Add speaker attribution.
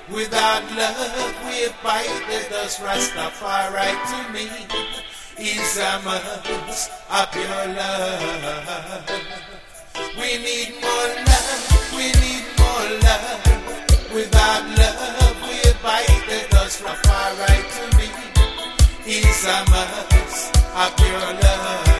Speaker 1: Without love, we fight. Let us Rastafari to me is a must, a pure love. We need more love, we need more love. Without love, we fight. Let us Rastafari to me is a must, a pure love.